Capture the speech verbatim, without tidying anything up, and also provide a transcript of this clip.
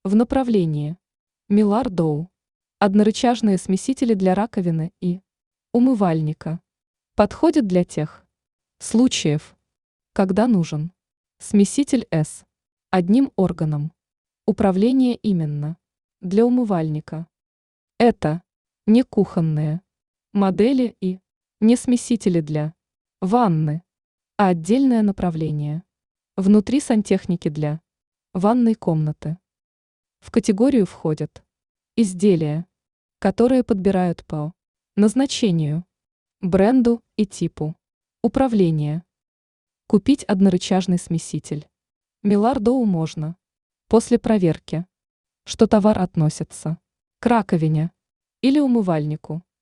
В направлении Милар-Доу. Однорычажные смесители для раковины и умывальника. Подходят для тех случаев, когда нужен смеситель С одним органом. Управление именно для умывальника. Это не кухонные модели и не смесители для ванны, а отдельное направление внутри сантехники для ванной комнаты. В категорию входят изделия, которые подбирают по назначению, бренду и типу управления. Купить однорычажный смеситель Милар-Доу можно после проверки, что товар относится к раковине или умывальнику.